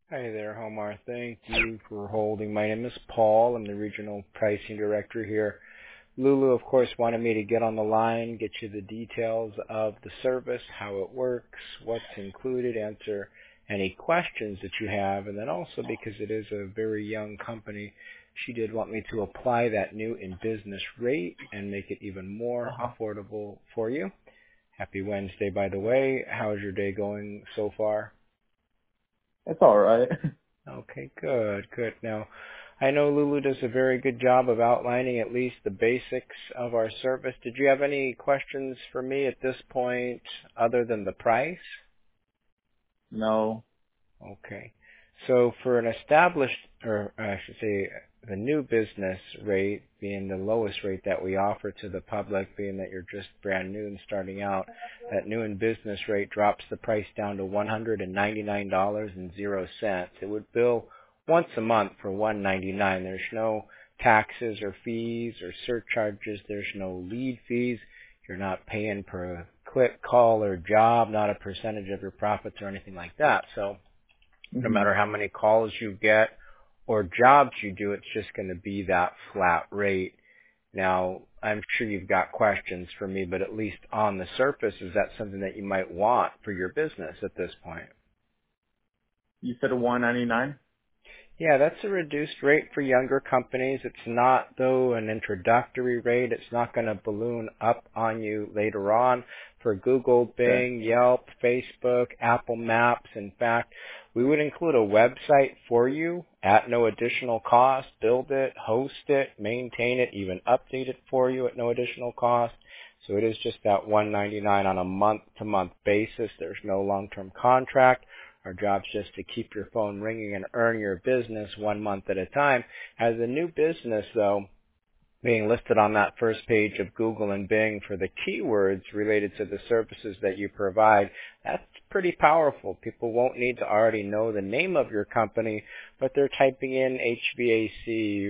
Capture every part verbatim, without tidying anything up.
Hi there, Homar. Thank you for holding. My name is Paul. I'm the Regional Pricing Director here. Lulu, of course, wanted me to get on the line, get you the details of the service, how it works, what's included, answer any questions that you have, and then also because it is a very young company, she did want me to apply that new in-business rate and make it even more Uh-huh. affordable for you. Happy Wednesday, by the way. How's your day going so far? It's all right. Okay, good, good. Now, I know Lulu does a very good job of outlining at least the basics of our service. Did you have any questions for me at this point other than the price? No. Okay. So for an established, or I should say, the new business rate being the lowest rate that we offer to the public, being that you're just brand new and starting out, that new in business rate drops the price down to one hundred ninety-nine dollars and zero cents. It would bill once a month for one hundred ninety-nine dollars. There's no taxes or fees or surcharges. There's no lead fees. You're not paying per click, call, or job, not a percentage of your profits or anything like that. So no hmm matter how many calls you get or jobs you do, it's just going to be that flat rate. Now, I'm sure you've got questions for me, but at least on the surface, is that something that you might want for your business at this point? You said one ninety-nine? Yeah, that's a reduced rate for younger companies. It's not, though, an introductory rate. It's not going to balloon up on you later on. For Google, Okay. Bing, Yelp, Facebook, Apple Maps, in fact, we would include a website for you at no additional cost. Build it, host it, maintain it, even update it for you at no additional cost. So it is just that one ninety-nine on a month-to-month basis. There's no long-term contract. Our job's just to keep your phone ringing and earn your business one month at a time. As a new business, though, being listed on that first page of Google and Bing for the keywords related to the services that you provide, that's pretty powerful. People won't need to already know the name of your company, but they're typing in H V A C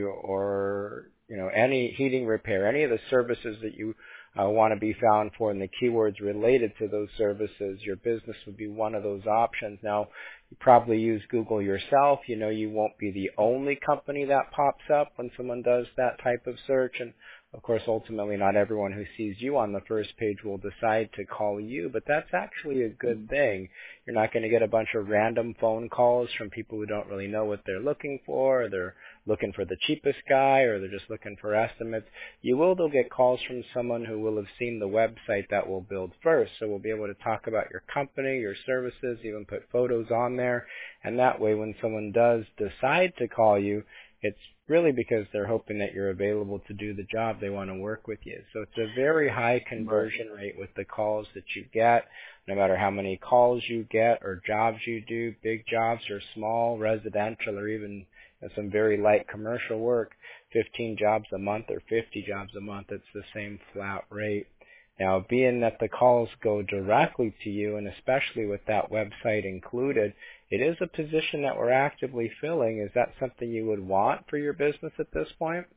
or, you know, any heating repair, any of the services that you uh, want to be found for and the keywords related to those services. Your business would be one of those options. Now, you probably use Google yourself. You know you won't be the only company that pops up when someone does that type of search. And of course, ultimately, not everyone who sees you on the first page will decide to call you, but that's actually a good thing. You're not going to get a bunch of random phone calls from people who don't really know what they're looking for, or they're looking for the cheapest guy, or they're just looking for estimates. You will, though, get calls from someone who will have seen the website that we'll build first, so we'll be able to talk about your company, your services, even put photos on there, and that way when someone does decide to call you, it's really because they're hoping that you're available to do the job. They want to work with you. So it's a very high Right. conversion rate with the calls that you get, no matter how many calls you get or jobs you do, big jobs or small, residential, or even you know, some very light commercial work, fifteen jobs a month or fifty jobs a month, it's the same flat rate. Now, being that the calls go directly to you, and especially with that website included, it is a position that we're actively filling. Is that something you would want for your business at this point?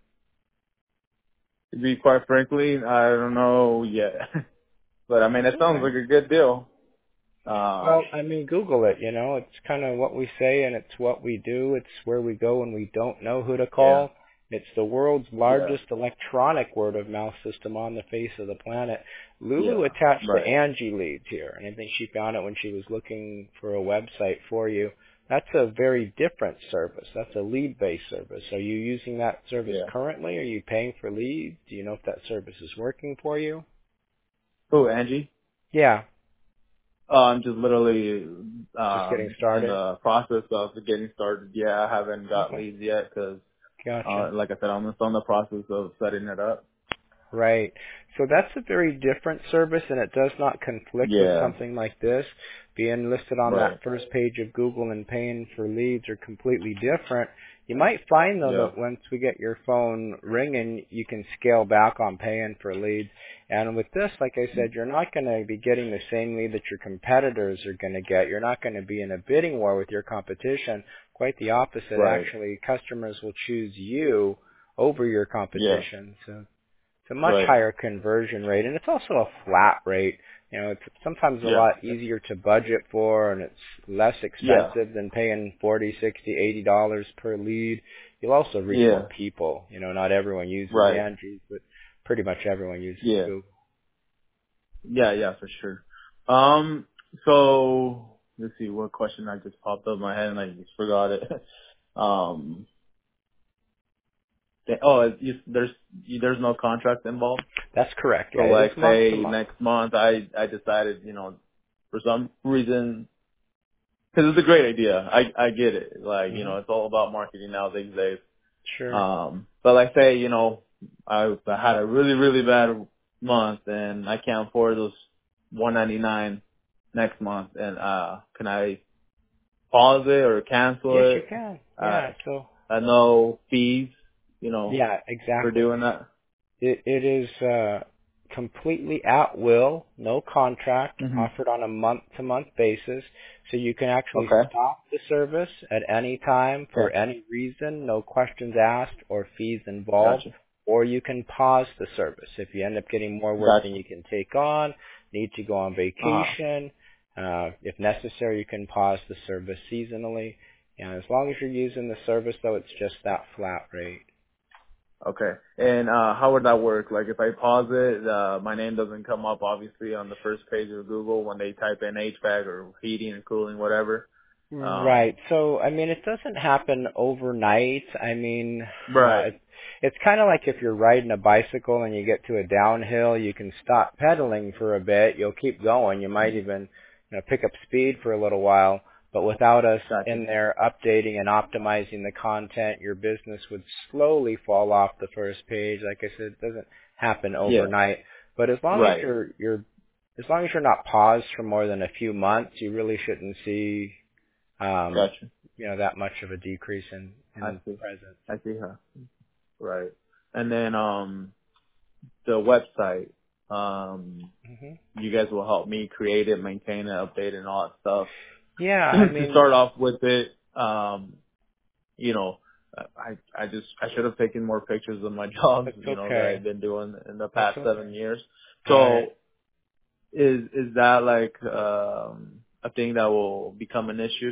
To be quite frankly, I don't know yet. But I mean, That's it sounds okay. like a good deal. Um, Well, I mean, Google it, you know. It's kind of what we say and it's what we do. It's where we go when we don't know who to yeah. call. It's the world's Yeah. largest electronic word of mouth system on the face of the planet. Lulu Yeah. attached to Right. Angie Leads here, and I think she found it when she was looking for a website for you. That's a very different service. That's a lead-based service. Are you using that service Yeah. currently? Are you paying for leads? Do you know if that service is working for you? Who, Angie? Yeah, Uh, I'm just literally just getting um in started. the process of getting started. Yeah, I haven't got Okay, leads yet because, gotcha. uh, like I said, I'm just in the process of setting it up. Right. So that's a very different service, and it does not conflict with Yeah. something like this. Being listed on Right. that first page of Google and paying for leads are completely different. You might find, though, Yeah. that once we get your phone ringing, you can scale back on paying for leads. And with this, like I said, you're not going to be getting the same lead that your competitors are going to get. You're not going to be in a bidding war with your competition. Quite the opposite. Right. Actually, customers will choose you over your Yeah. competition. So it's a much Right. higher conversion rate, and it's also a flat rate. You know, it's sometimes a Yeah. lot easier to budget for, and it's less Yeah. expensive than paying forty, sixty, eighty dollars per lead. You'll also reach more Yeah. people. You know, not everyone uses Right. Angie, but pretty much everyone uses Yeah. Google. Yeah, yeah, for sure. Um, so let's see what question I just popped up in my head and I just forgot it. um, th- oh, it- you, there's you, there's no contract involved. That's correct. So Yeah, it is like, month to say month. next month, I I decided, you know, for some reason, because it's a great idea. I I get it. Like, you Hmm. know, it's all about marketing now these days. Sure. Um, but like, say, you know, I, I had a really really bad month and I can't afford those one ninety-nine next month, and uh, can I pause it or Yes, cancel you it? can. Uh, Yeah. So, at no fees, you know, yeah, for exactly. doing that. It, it is uh, completely at will, no contract, hmm offered on a month-to-month basis, so you can actually Okay. stop the service at any time for Okay. any reason, no questions asked or fees involved, Gotcha. or you can pause the service. If you end up getting more work than Gotcha. you can take on, need to go on Uh huh. vacation, uh, if necessary, you can pause the service seasonally. And as long as you're using the service, though, it's just that flat rate. Okay. And uh, how would that work? Like, if I pause it, uh, my name doesn't come up obviously on the first page of Google when they type in H V A C or heating and cooling, whatever. Um. Right. So, I mean, it doesn't happen overnight. I mean, uh, Right. it, it's kind of like if you're riding a bicycle and you get to a downhill, you can stop pedaling for a bit. You'll keep going. You might even, you know, pick up speed for a little while. But without us Gotcha. in there updating and optimizing the content, your business would slowly fall off the first page. Like I said, it doesn't happen Yeah. overnight. But as long as Right. you're, you're, as long as you're not paused for more than a few months, you really shouldn't see um, Gotcha. you know, that much of a decrease in, I in see. presence. I see her. Right. And then um the website. Um Hmm. you guys will help me create it, maintain it, update it, and all that stuff. Yeah, I To mean, start off with it, um, you know, I I just I should have taken more pictures of my jobs, it's you know, that okay. I've been doing in the It's past seven okay. years. Right. So is is that like um a thing that will become an issue?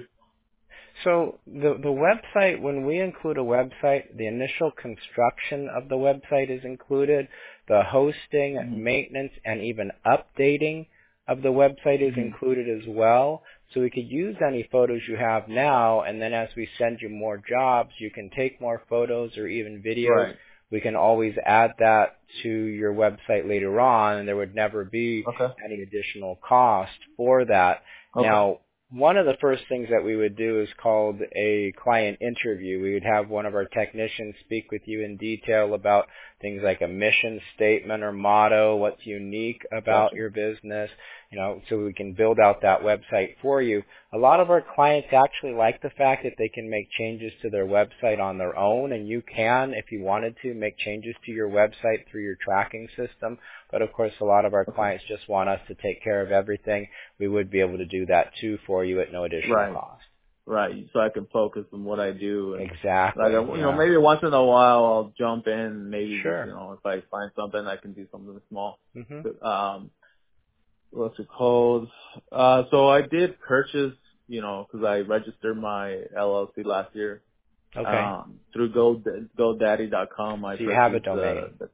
So the the website, when we include a website, the initial construction of the website is included. The hosting, Mhm. maintenance, and even updating of the website is Mhm. included as well. So we could use any photos you have now, and then as we send you more jobs, you can take more photos or even videos. Right. We can always add that to your website later on, and there would never be Okay. any additional cost for that. Okay. Now, one of the first things that we would do is called a client interview. We would have one of our technicians speak with you in detail about things like a mission statement or motto, what's unique about Gotcha. your business, you know, so we can build out that website for you. A lot of our clients actually like the fact that they can make changes to their website on their own, and you can, if you wanted to, make changes to your website through your tracking system. But of course, a lot of our Okay. clients just want us to take care of everything. We would be able to do that too for you at no additional Right. cost. Right. So I can focus on what I do and like Exactly. I- you know, Yeah. maybe once in a while I'll jump in, maybe just, you Sure. know, if I find something I can do something small. Mhm. But, um what's it called? Uh so I did purchase, you know, cuz I registered my L L C last year Okay. um through go godaddy dot com. I So you have a purchased the, domain. the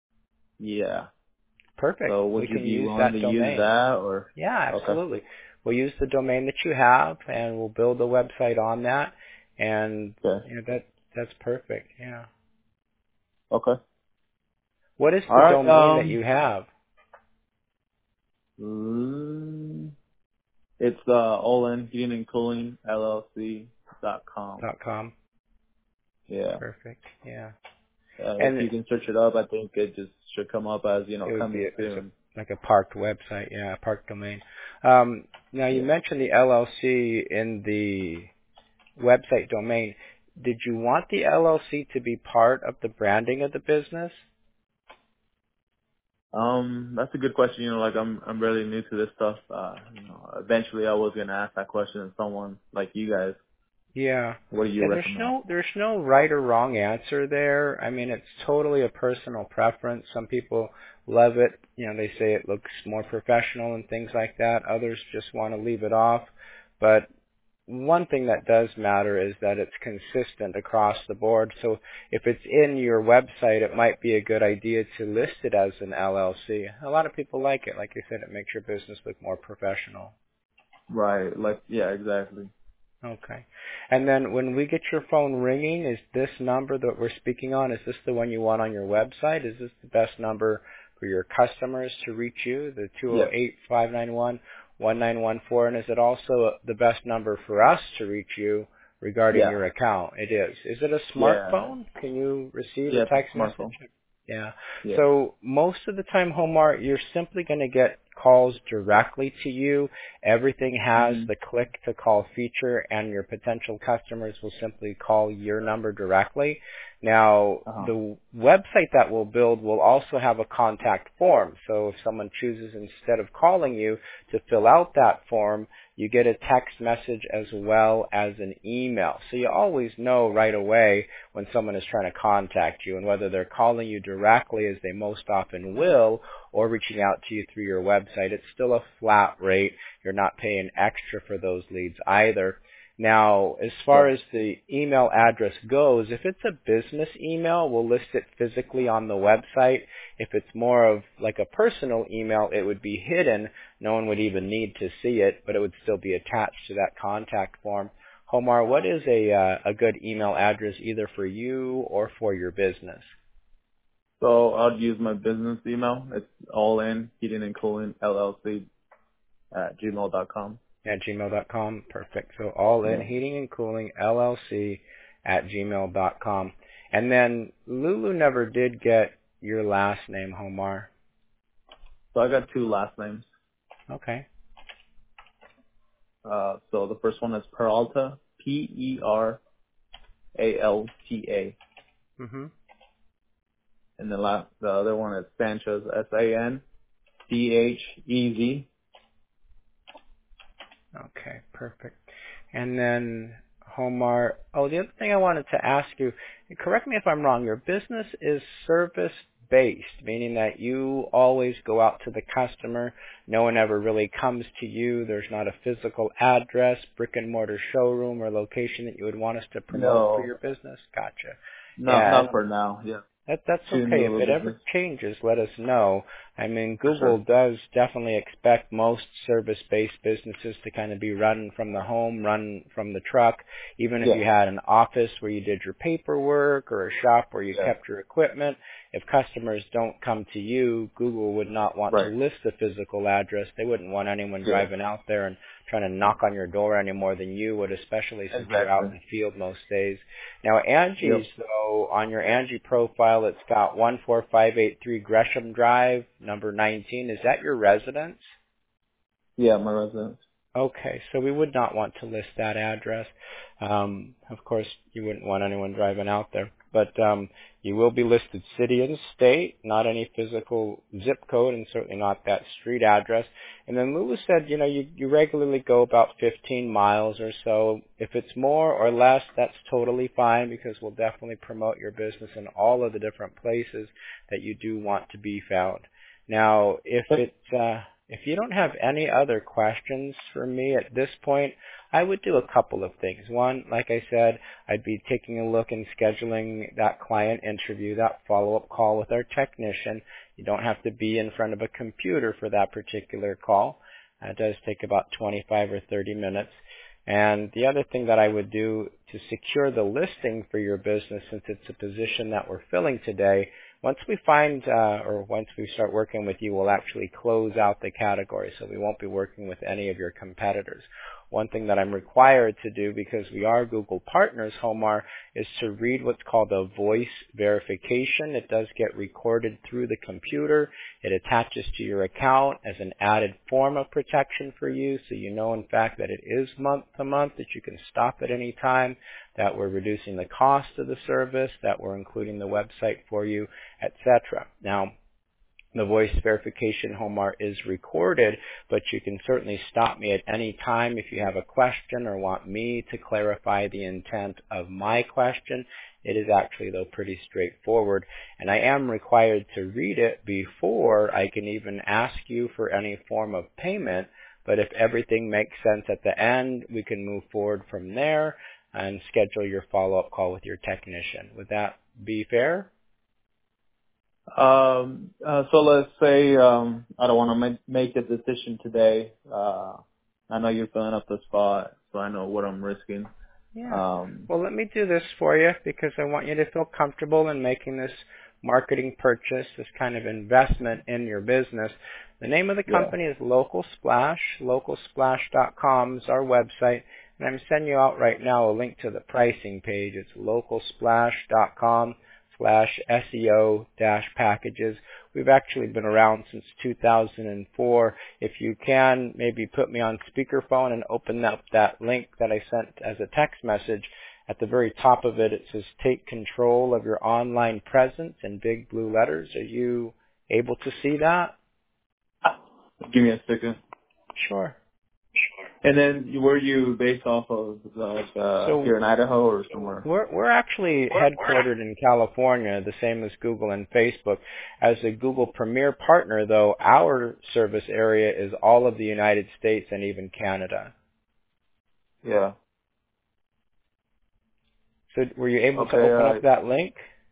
yeah. Perfect. So We would you can be use willing to that use domain. that or Yeah, okay. absolutely. We'll use the domain that you have, and we'll build a website on that. And Okay. you know, that that's perfect. Yeah. Okay. What is All the right. domain that Um you have? mm, It's uh, Olin Heating and Cooling L L C dot com. Dot com. Yeah. Perfect. Yeah. Uh, if And you can search it up, I think it just should come up as, you know, it would be coming as soon. a like a parked website. Yeah, a parked domain. Um, now you Yeah. mentioned the L L C in the website domain. Did you want the L L C to be part of the branding of the business? Um, that's a good question. You know, like I'm, I'm really new to this stuff. Uh, you know, eventually I was going to ask that question to someone like you guys. Yeah. What do you Yeah, there's recommend? no there's no right or wrong answer there. I mean, it's totally a personal preference. Some people love it. You know, they say it looks more professional and things like that. Others just want to leave it off. But one thing that does matter is that it's consistent across the board. So if it's in your website, it might be a good idea to list it as an L L C. A lot of people like it. Like I said, it makes your business look more professional. Right. Like, yeah, exactly. Okay. And then when we get your phone ringing, is this number that we're speaking on, is this the one you want on your website? Is this the best number for your customers to reach you, the two oh Yes. eight, five nine one, one nine one four? And is it also the best number for us to reach you regarding Yeah. your account? It is. Is it a Yeah. smartphone? Can you receive a Yeah, it's text a message? smartphone. Yeah. Yeah. So most of the time, Homar, you're simply going to get calls directly to you. Everything has Mhm. the click to call feature, and your potential customers will simply call your number directly. Now, Uh huh. the website that we'll build will also have a contact form. So if someone chooses, instead of calling you, to fill out that form, you get a text message as well as an email. So you always know right away when someone is trying to contact you, and whether they're calling you directly, as they most often will, or reaching out to you through your website. It's still a flat rate. You're not paying extra for those leads either. Now, as far Right. as the email address goes, if it's a business email, we'll list it physically on the website. If it's more of like a personal email, it would be hidden. No one would even need to see it, but it would still be attached to that contact form. Homar, what is a uh, a good email address either for you or for your business? So I'll use my business email. It's all in heating and cooling L L C at gmail dot com. At gmail dot com. Perfect. So all in Yeah. heating and cooling L L C at gmail dot com. And then Lulu never did get your last name, Homar. So I got two last names. Okay. Uh, so the first one is Peralta, P E R A L T A, Mhm. and the last, the other one is Sanchez, S A N C H E Z. Okay, perfect. And then Homar, oh, the other thing I wanted to ask you, correct me if I'm wrong, your business is service based, meaning that you always go out to the customer. No one ever really comes to you. There's not a physical address, brick and mortar showroom or location that you would want us to promote for No, your business. Gotcha. not Yeah, not for now. Yeah, That that's two okay. If new it ever business changes, let us know. I mean, for Google sure. does definitely expect most service-based businesses to kind of be run from the home, run from the truck. Even if Yeah, you had an office where you did your paperwork or a shop where you yeah, kept your equipment, if customers don't come to you, Google would not want to right. list the physical address. They wouldn't want anyone Yeah, driving out there and trying to knock on your door any more than you would, especially since you're out exactly. in the field most days. Now, Angie's, Yep. though, on your Angie profile, it's got one four five eight three Gresham Drive, number nineteen. Is that your residence? Yeah, my residence. Okay, so we would not want to list that address. Um, of course, you wouldn't want anyone driving out there. But um, you will be listed city and state, not any physical zip code, and certainly not that street address. And then Lulu said, you know, you, you regularly go about fifteen miles or so. If it's more or less, that's totally fine, because we'll definitely promote your business in all of the different places that you do want to be found. Now, if it uh, if you don't have any other questions for me at this point, I would do a couple of things. One, like I said, I'd be taking a look and scheduling that client interview, that follow-up call with our technician. You don't have to be in front of a computer for that particular call. Uh, It does take about twenty-five or thirty minutes. And the other thing that I would do to secure the listing for your business, since it's a position that we're filling today, once we find, uh, or once we start working with you, we'll actually close out the category, so we won't be working with any of your competitors. One thing that I'm required to do, because we are Google partners, Homar, is to read what's called a voice verification. It does get recorded through the computer. It attaches to your account as an added form of protection for you, so you know, in fact, that it is month to month, that you can stop at any time, that we're reducing the cost of the service, that we're including the website for you, et cetera. Now, The voice verification, Homar, is recorded, but you can certainly stop me at any time if you have a question or want me to clarify the intent of my question. It is actually, though, pretty straightforward, and I am required to read it before I can even ask you for any form of payment, but if everything makes sense at the end, we can move forward from there and schedule your follow-up call with your technician. Would that be fair? Um, uh, so let's say um, I don't want to make, make a decision today. Uh, I know you're filling up the spot, so I know what I'm risking. Yeah. Um, well, let me do this for you because I want you to feel comfortable in making this marketing purchase, this kind of investment in your business. The name of the company yeah. is Local Splash. local splash dot com is our website, and I'm sending you out right now a link to the pricing page. It's local splash dot com slash S E O dash packages. We've actually been around since two thousand four. If you can, maybe put me on speakerphone and open up that link that I sent as a text message. At the very top of it, it says take control of your online presence in big blue letters. Are you able to see that? Give me a second. Sure. And then were you based off of like uh, so here in Idaho or somewhere? We're we're actually headquartered in California, the same as Google and Facebook. As a Google Premier partner, though, our service area is all of the United States and even Canada. Yeah. So were you able okay, to open uh, up that link?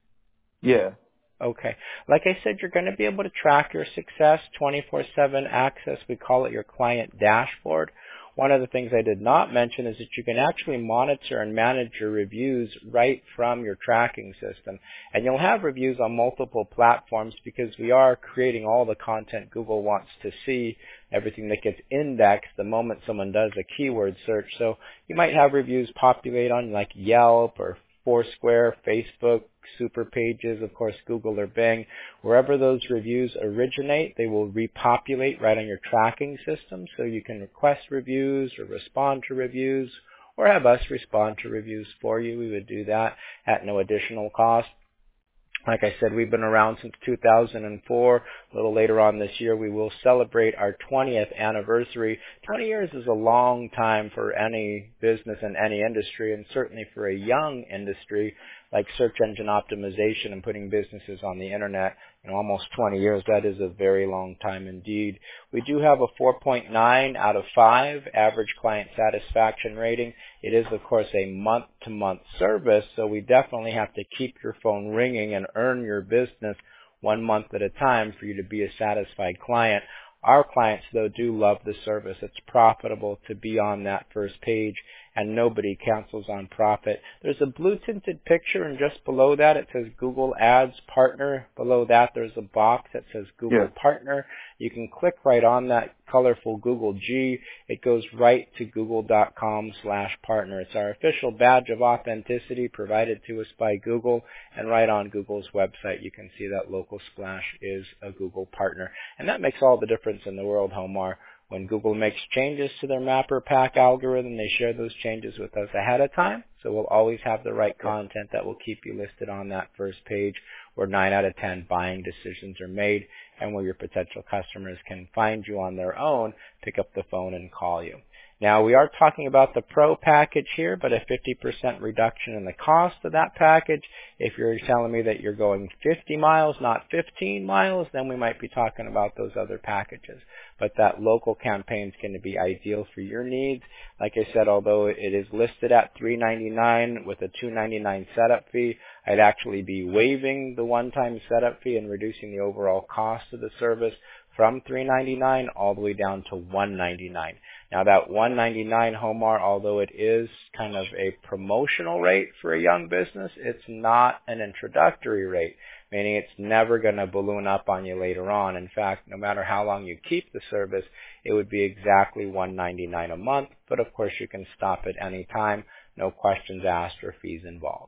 Yeah. Okay. Like I said, you're going to be able to track your success, twenty-four seven access. We call it your client dashboard. One of the things I did not mention is that you can actually monitor and manage your reviews right from your tracking system. And you'll have reviews on multiple platforms because we are creating all the content Google wants to see, everything that gets indexed the moment someone does a keyword search. So you might have reviews populate on like Yelp or Foursquare, Facebook, Super Pages, of course, Google or Bing. Wherever those reviews originate, they will repopulate right on your tracking system, so you can request reviews or respond to reviews or have us respond to reviews for you. We would do that at no additional cost. Like I said, we've been around since two thousand four. A little later on this year, we will celebrate our twentieth anniversary. twenty years is a long time for any business in any industry, and certainly for a young industry like search engine optimization and putting businesses on the internet. In almost twenty years, that is a very long time indeed. We do have a four point nine out of five average client satisfaction rating. It is, of course, a month-to-month service, so we definitely have to keep your phone ringing and earn your business one month at a time for you to be a satisfied client. Our clients, though, do love the service. It's profitable to be on that first page, and nobody cancels on profit. There's a blue tinted picture, and just below that it says Google Ads Partner. Below that there's a box that says Google yeah. Partner. You can click right on that colorful Google G. It goes right to google.com slash partner. It's our official badge of authenticity provided to us by Google, and right on Google's website you can see that Local Splash is a Google partner. And that makes all the difference in the world, Homar. When Google makes changes to their Mapper Pack algorithm, they share those changes with us ahead of time. So we'll always have the right content that will keep you listed on that first page where nine out of ten buying decisions are made and where your potential customers can find you on their own, pick up the phone and call you. Now, we are talking about the Pro package here, but a fifty percent reduction in the cost of that package. If you're telling me that you're going fifty miles, not fifteen miles, then we might be talking about those other packages. But that local campaign is going to be ideal for your needs. Like I said, although it is listed at three ninety-nine with a two ninety-nine setup fee, I'd actually be waiving the one-time setup fee and reducing the overall cost of the service from three ninety-nine all the way down to one ninety-nine. Now that one ninety-nine, Homar, although it is kind of a promotional rate for a young business, it's not an introductory rate, meaning it's never going to balloon up on you later on. In fact, no matter how long you keep the service, it would be exactly one ninety-nine a month, but of course you can stop at any time, no questions asked or fees involved.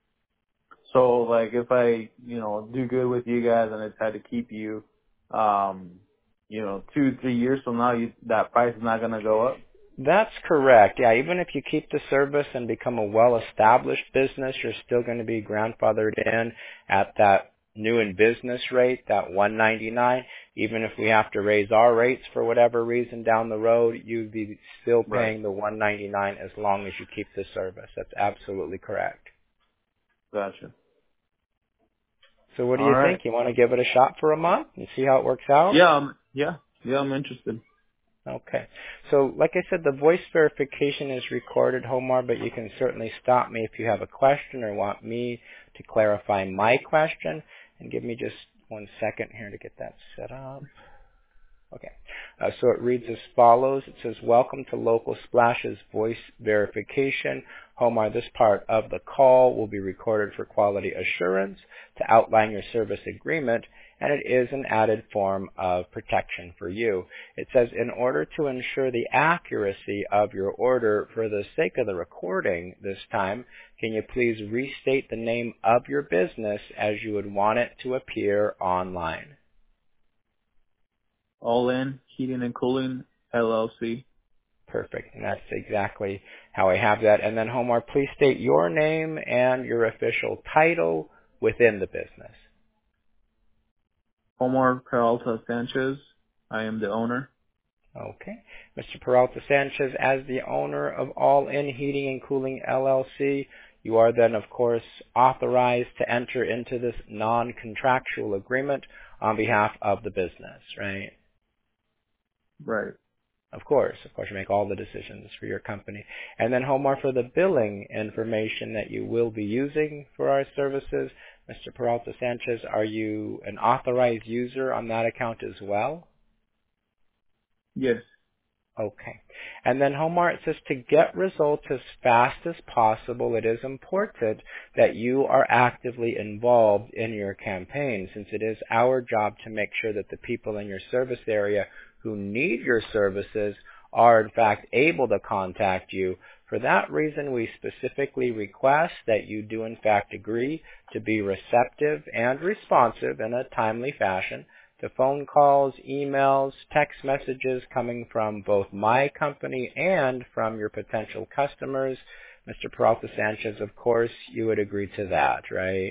So like if I, you know, do good with you guys and I decide to keep you, um, you know, two, three years from now, you, that price is not going to go up? That's correct. Yeah, even if you keep the service and become a well-established business, you're still going to be grandfathered in at that new in business rate, that one ninety-nine. Even if we have to raise our rates for whatever reason down the road, you'd be still paying Right. the one ninety-nine as long as you keep the service. That's absolutely correct. Gotcha. So what do All you right. think? You want to give it a shot for a month and see how it works out? Yeah. Um, yeah. Yeah. I'm interested. Okay. So like I said, the voice verification is recorded, Homar, but you can certainly stop me if you have a question or want me to clarify my question. And give me just one second here to get that set up. Okay. Uh, so it reads as follows. It says, welcome to Local Splash's voice verification. Homar, this part of the call will be recorded for quality assurance to outline your service agreement, and it is an added form of protection for you. It says, in order to ensure the accuracy of your order for the sake of the recording this time, can you please restate the name of your business as you would want it to appear online? All In Heating and Cooling L L C. Perfect. And that's exactly how I have that. And then, Homar, please state your name and your official title within the business. Omar Peralta Sanchez. I am the owner. Okay. Mister Peralta Sanchez, as the owner of All In Heating and Cooling L L C, you are then, of course, authorized to enter into this non-contractual agreement on behalf of the business, right? Right. Of course, of course, you make all the decisions for your company. And then, Homar, for the billing information that you will be using for our services, Mister Peralta Sanchez, are you an authorized user on that account as well? Yes. Okay. And then, Homar, it says to get results as fast as possible, it is important that you are actively involved in your campaign, since it is our job to make sure that the people in your service area who need your services are in fact able to contact you. For that reason, we specifically request that you do in fact agree to be receptive and responsive in a timely fashion to phone calls, emails, text messages coming from both my company and from your potential customers. Mister Peralta Sanchez, of course, you would agree to that, right?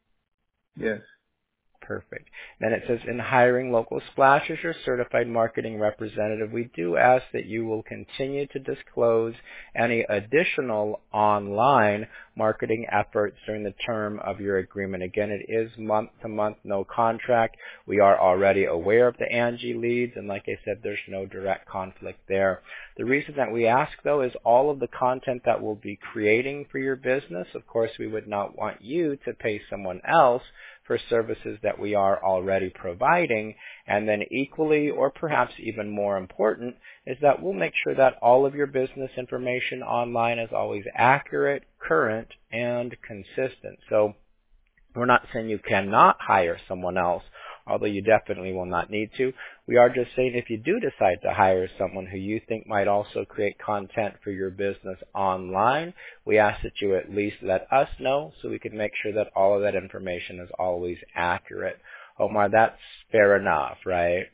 Yes. Perfect. Then it says, in hiring Local Splash as your certified marketing representative, we do ask that you will continue to disclose any additional online marketing efforts during the term of your agreement. Again, it is month to month, no contract. We are already aware of the Angie leads, and like I said, there's no direct conflict there. The reason that we ask, though, is all of the content that we'll be creating for your business. Of course, we would not want you to pay someone else for services that we are already providing. And then equally, or perhaps even more important, is that we'll make sure that all of your business information online is always accurate, current, and consistent. So we're not saying you cannot hire someone else, although you definitely will not need to. We are just saying if you do decide to hire someone who you think might also create content for your business online, we ask that you at least let us know so we can make sure that all of that information is always accurate. Omar, that's fair enough, right?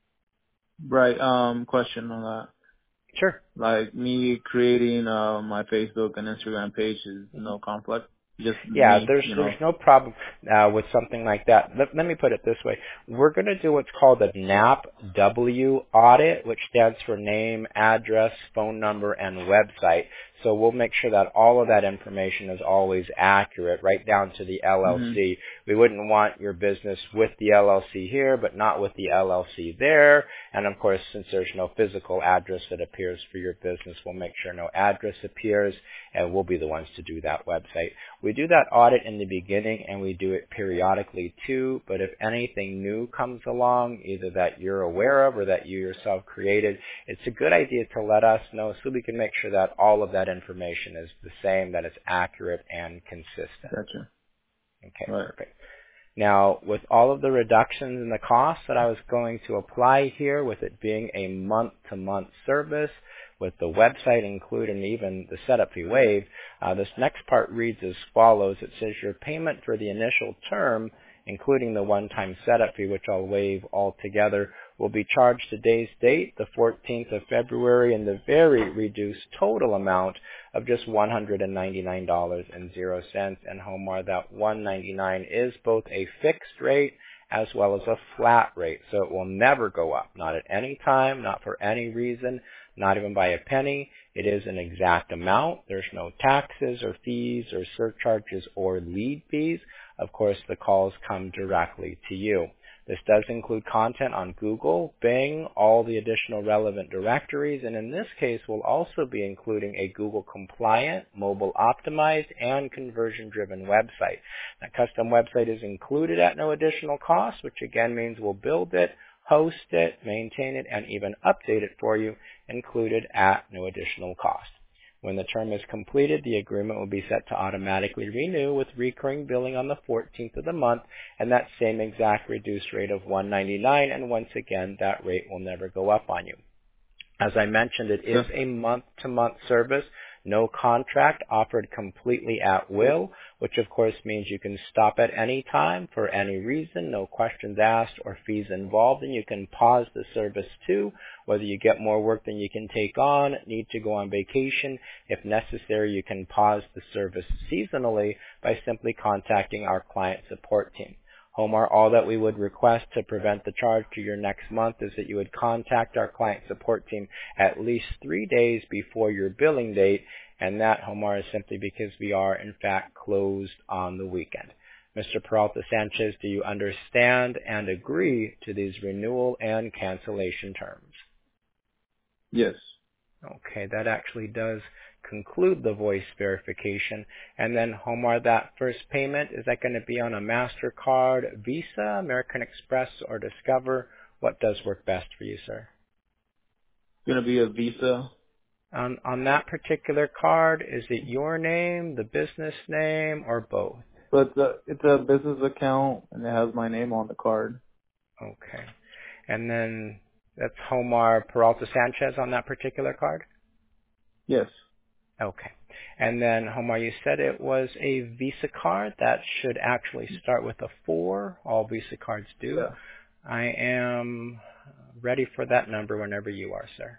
Right. Um, question on that. Sure. Like me creating uh, my Facebook and Instagram page is no conflict. Just Yeah, me, there's you know. there's no problem uh, with something like that. Let, let me put it this way: we're going to do what's called a N A P W audit, which stands for name, address, phone number, and website. So we'll make sure that all of that information is always accurate, right down to the L L C. Mm-hmm. We wouldn't want your business with the L L C here, but not with the L L C there. And of course, since there's no physical address that appears for your business, we'll make sure no address appears, and we'll be the ones to do that website. We do that audit in the beginning, and we do it periodically too, but if anything new comes along, either that you're aware of or that you yourself created, it's a good idea to let us know so we can make sure that all of that information is the same, that it's accurate and consistent. Gotcha. Okay, Right. perfect. Now, with all of the reductions in the costs that I was going to apply here, with it being a month-to-month service, with the website included and even the setup fee waived, uh, this next part reads as follows. It says your payment for the initial term, including the one-time setup fee, which I'll waive altogether, will be charged today's date, the fourteenth of February, in the very reduced total amount of just one hundred ninety-nine dollars and zero cents. And Homar, that one hundred ninety-nine dollars is both a fixed rate as well as a flat rate. So it will never go up, not at any time, not for any reason, not even by a penny. It is an exact amount. There's no taxes or fees or surcharges or lead fees. Of course, the calls come directly to you. This does include content on Google, Bing, all the additional relevant directories, and in this case, we'll also be including a Google compliant, mobile optimized, and conversion driven website. That custom website is included at no additional cost, which again means we'll build it, host it, maintain it, and even update it for you, included at no additional cost. When the term is completed, the agreement will be set to automatically renew with recurring billing on the fourteenth of the month and that same exact reduced rate of one hundred ninety-nine dollars, and once again, that rate will never go up on you. As I mentioned, it is a month-to-month service. No contract, offered completely at will, which of course means you can stop at any time for any reason, no questions asked or fees involved, and you can pause the service too, whether you get more work than you can take on, need to go on vacation. If necessary, you can pause the service seasonally by simply contacting our client support team. Homar, all that we would request to prevent the charge to your next month is that you would contact our client support team at least three days before your billing date, and that, Homar, is simply because we are, in fact, closed on the weekend. Mister Peralta Sanchez, do you understand and agree to these renewal and cancellation terms? Yes. Okay, that actually does conclude the voice verification. And then, Homar, that first payment, is that going to be on a MasterCard, Visa, American Express, or Discover? What does work best for you, sir? It's going to be a Visa. On, on that particular card, is it your name, the business name, or both? But it's a, it's a business account, and it has my name on the card. Okay. And then that's Homar Peralta Sanchez on that particular card? Yes. Okay. And then, Homar, you said it was a Visa card. That should actually start with a four. All Visa cards do. Yeah. I am ready for that number whenever you are, sir.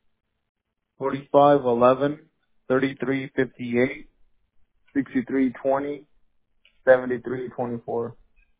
Forty-five eleven thirty-three fifty-eight sixty-three twenty seventy-three twenty-four.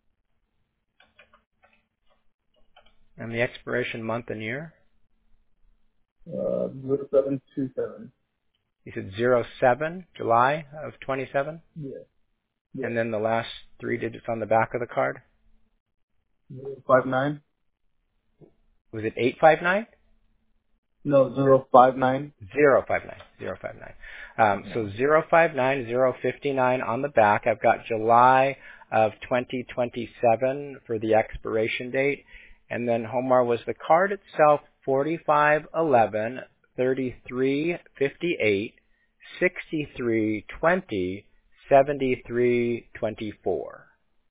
And the expiration month and year? Uh, zero seven two seven. You said zero seven, July of twenty-seven? Yeah. Yeah. And then the last three digits on the back of the card? zero five nine. Was it eight five nine? No, zero five nine. zero five nine. zero five nine. Um, so zero five nine, zero fifty-nine on the back. I've got July of twenty twenty-seven for the expiration date. And then, Homar, was the card itself forty-five eleven thirty-three fifty-eight sixty-three twenty seventy-three twenty-four?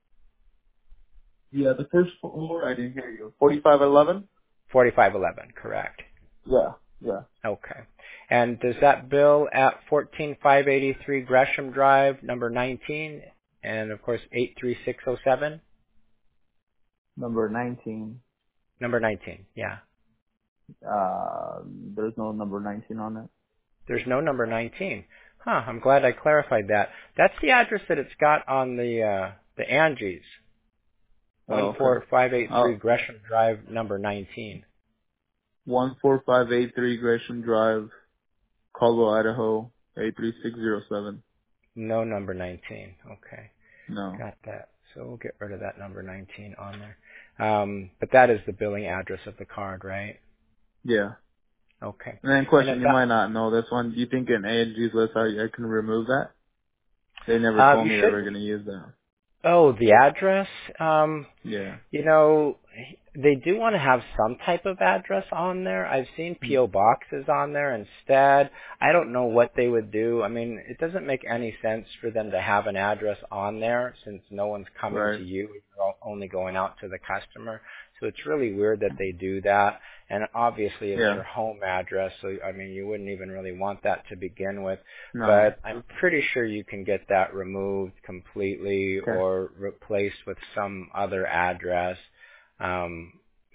Yeah, the first four, I didn't hear you. forty-five eleven? forty-five eleven, correct. Yeah, yeah. Okay. And does that bill at fourteen five eighty-three Gresham Drive, number nineteen, and of course eight three six oh seven? Number nineteen. Number nineteen, yeah. Uh, there's no number nineteen on it. There's no number nineteen. Huh, I'm glad I clarified that. That's the address that it's got on the uh, the Angie's. Oh, one four five eight three oh. Gresham Drive, number nineteen. one four five eight three Gresham Drive, Caldwell, Idaho, eight three six zero seven. No number nineteen. Okay. No. Got that. So we'll get rid of that number nineteen on there. Um, but that is the billing address of the card, right? Yeah. Okay. And then question, and you that, might not know this one. Do you think in A and G's list I, I can remove that? They never uh, told you me should, they were going to use that. Oh, the address? Um, Yeah. You know, they do want to have some type of address on there. I've seen P O boxes on there instead. I don't know what they would do. I mean, it doesn't make any sense for them to have an address on there since no one's coming Right. to you. You're only going out to the customer. So it's really weird that they do that. And obviously it's Yeah. your home address, so I mean, you wouldn't even really want that to begin with. No. But I'm pretty sure you can get that removed completely Okay. or replaced with some other address. Um,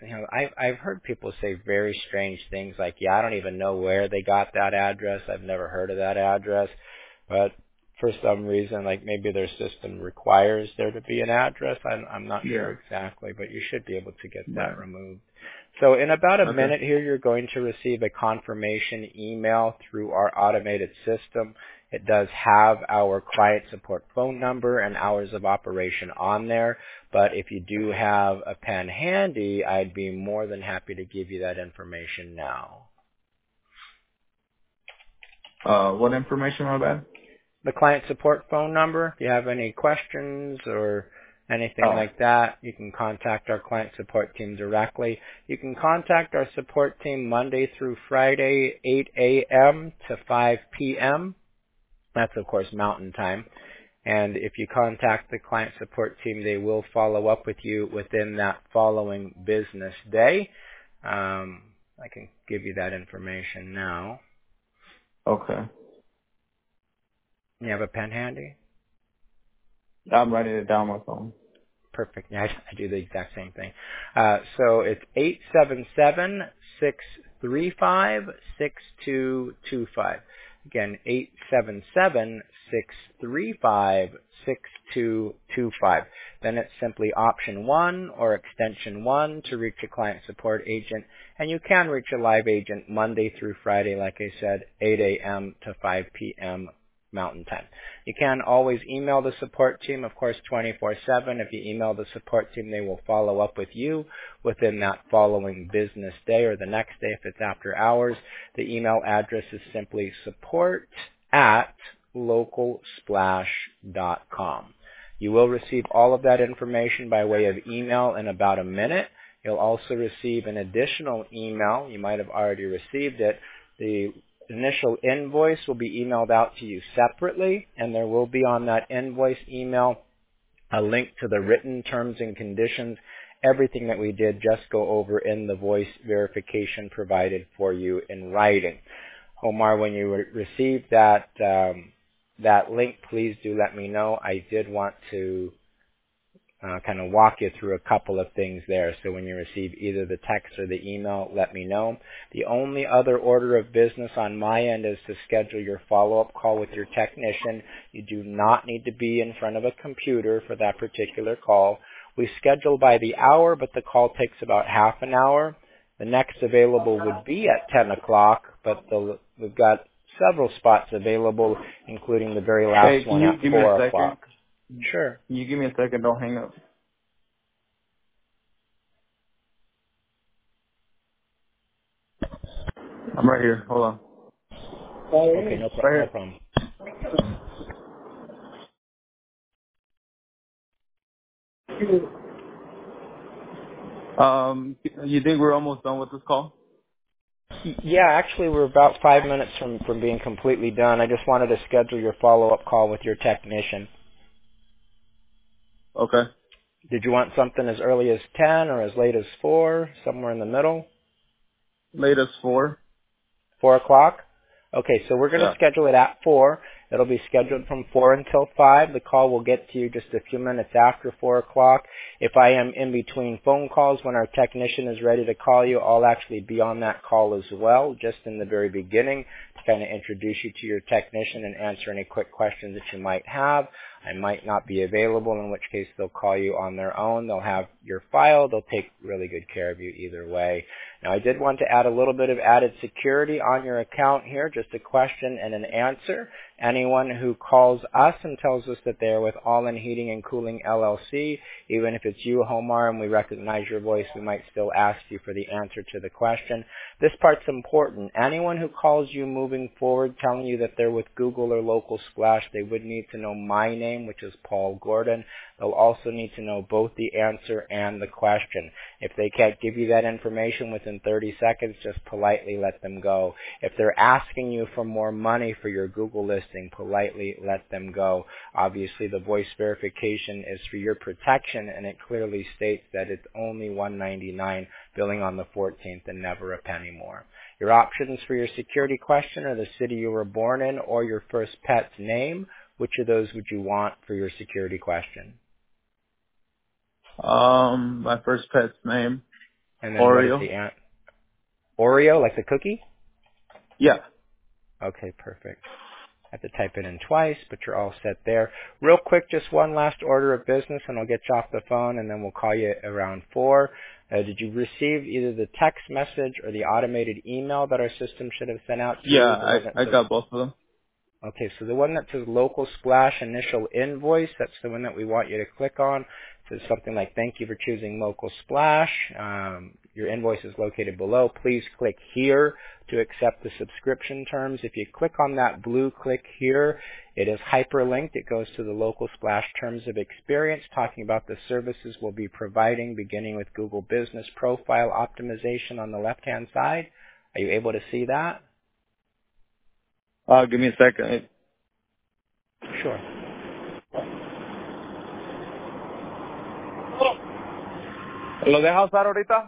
you know, I've, I've heard people say very strange things like, yeah, I don't even know where they got that address. I've never heard of that address. But for some reason, like maybe their system requires there to be an address. I'm, I'm not Yeah. sure exactly, but you should be able to get Right. that removed. So in about a Okay. minute here, you're going to receive a confirmation email through our automated system. It does have our client support phone number and hours of operation on there, but if you do have a pen handy, I'd be more than happy to give you that information now. Uh, what information, my bad? The client support phone number, if you have any questions or anything Oh. like that, you can contact our client support team directly. You can contact our support team Monday through Friday, eight a.m. to five p.m. That's, of course, Mountain Time. And if you contact the client support team, they will follow up with you within that following business day. Um, I can give you that information now. Okay. You have a pen handy? I'm writing it down on my phone. Perfect. Yeah, I, I do the exact same thing. Uh, so it's eight seven seven, six three five, six two two five. Again, eight seven seven, six three five, six two two five. Then it's simply option one or extension one to reach a client support agent. And you can reach a live agent Monday through Friday, like I said, eight a.m. to five p.m. Mountain Time. You can always email the support team, of course, twenty-four seven. If you email the support team, they will follow up with you within that following business day or the next day if it's after hours. The email address is simply support at local splash dot com. You will receive all of that information by way of email in about a minute. You'll also receive an additional email. You might have already received it. The initial invoice will be emailed out to you separately, and there will be on that invoice email a link to the written terms and conditions. Everything that we did just go over in the voice verification provided for you in writing. Omar, when you re- receive that um, that link, please do let me know. I did want to Uh, kind of walk you through a couple of things there. So when you receive either the text or the email, let me know. The only other order of business on my end is to schedule your follow-up call with your technician. You do not need to be in front of a computer for that particular call. We schedule by the hour, but the call takes about half an hour. The next available would be at ten o'clock, but the, we've got several spots available, including the very last Hey, can one you at give me a four second? o'clock. Sure. Can you give me a second? Don't hang up. I'm right here. Hold on. Okay, no, pro- no Right problem. here. Um, you think we're almost done with this call? Yeah, actually, we're about five minutes from, from being completely done. I just wanted to schedule your follow-up call with your technician. Okay. Did you want something as early as ten or as late as four, somewhere in the middle? Latest four. four o'clock? Okay, so we're going to Yeah. schedule it at four. It'll be scheduled from four until five. The call will get to you just a few minutes after four o'clock. If I am in between phone calls when our technician is ready to call you, I'll actually be on that call as well, just in the very beginning, to kind of introduce you to your technician and answer any quick questions that you might have. I might not be available, in which case they'll call you on their own. They'll have your file. They'll take really good care of you either way. Now, I did want to add a little bit of added security on your account here, just a question and an answer. Anyone who calls us and tells us that they are with All In Heating and Cooling L L C, even if it's you, Homar, and we recognize your voice, we might still ask you for the answer to the question. This part's important. Anyone who calls you moving forward telling you that they're with Google or Local Splash, they would need to know my name, which is Paul Gordon. They'll also need to know both the answer and the question. If they can't give you that information within thirty seconds, just politely let them go. If they're asking you for more money for your Google listing, politely let them go. Obviously, the voice verification is for your protection, and it clearly states that it's only one ninety-nine billing on the fourteenth and never a penny more. Your options for your security question are the city you were born in or your first pet's name. Which of those would you want for your security question? Um, my first pet's name. And then what is Oreo. the ant? Oreo, like the cookie? Yeah. Okay, perfect. I have to type it in twice, but you're all set there. Real quick, just one last order of business, and I'll get you off the phone, and then we'll call you around four. Uh, did you receive either the text message or the automated email that our system should have sent out to Yeah, you? The one that I I says, got both of them. okay, so the one that says local splash initial invoice, that's the one that we want you to click on. It says something like, thank you for choosing local splash. Um, your invoice is located below. Please click here to accept the subscription terms. If you click on that blue click here, it is hyperlinked. It goes to the local splash terms of experience, talking about the services we'll be providing, beginning with Google Business Profile Optimization on the left-hand side. Are you able to see that? Uh, give me a second. Sure. ¿Lo deja usar ahorita?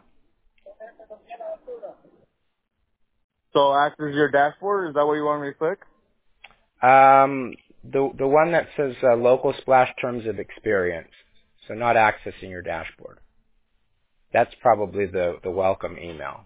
So acts as your dashboard? Is that what you want me to click? Um, the the one that says uh, local splash terms of experience, so not accessing your dashboard. That's probably the, the welcome email.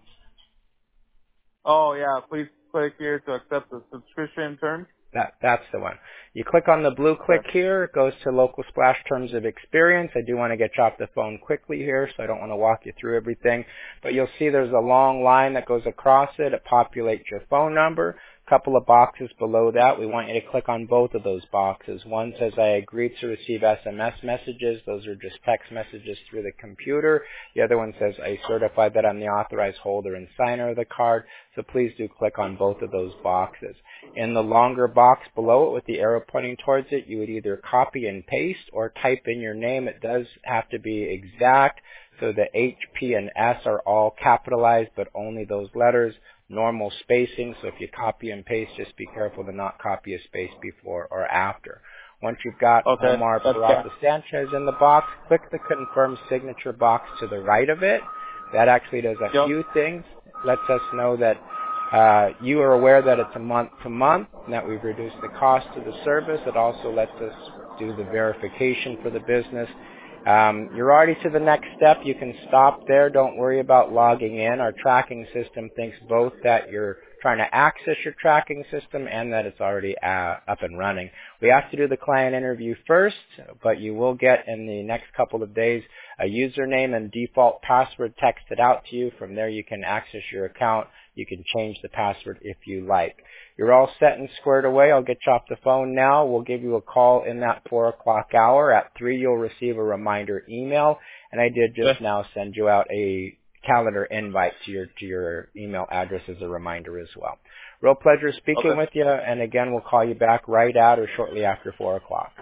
Oh yeah, please click here to accept the subscription terms. That that's the one. You click on the blue click Okay. here, it goes to local splash terms of experience. I do want to get you off the phone quickly here, so I don't want to walk you through everything. But you'll see there's a long line that goes across it. It populates your phone number. A couple of boxes below that, we want you to click on both of those boxes. One says I agree to receive S M S messages. Those are just text messages through the computer. The other one says I certify that I'm the authorized holder and signer of the card. So please do click on both of those boxes. In the longer box below it with the arrow pointing towards it, you would either copy and paste or type in your name. It does have to be exact. So the H, P, and S are all capitalized, but only those letters. Normal spacing, so if you copy and paste, just be careful to not copy a space before or after. Once you've got Okay. Omar That's Peraza Sanchez in the box, click the confirm signature box to the right of it. That actually does a Yep. few things. Lets us know that uh, you are aware that it's a month to month and that we've reduced the cost of the service. It also lets us do the verification for the business. Um, you're already to the next step. You can stop there. Don't worry about logging in. Our tracking system thinks both that you're trying to access your tracking system and that it's already uh, up and running. We have to do the client interview first, but you will get in the next couple of days a username and default password texted out to you. From there you can access your account. You can change the password if you like. You're all set and squared away. I'll get you off the phone now. We'll give you a call in that four o'clock hour. At three, you'll receive a reminder email. And I did just Okay. now send you out a calendar invite to your to your email address as a reminder as well. Real pleasure speaking Okay. with you. And again, we'll call you back right at or shortly after four o'clock.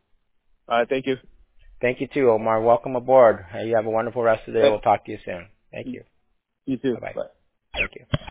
All right. Thank you. Thank you too, Omar. Welcome aboard. You have a wonderful rest of the day. We'll talk to you soon. Thank you. You too. Bye-bye. Bye. Thank you.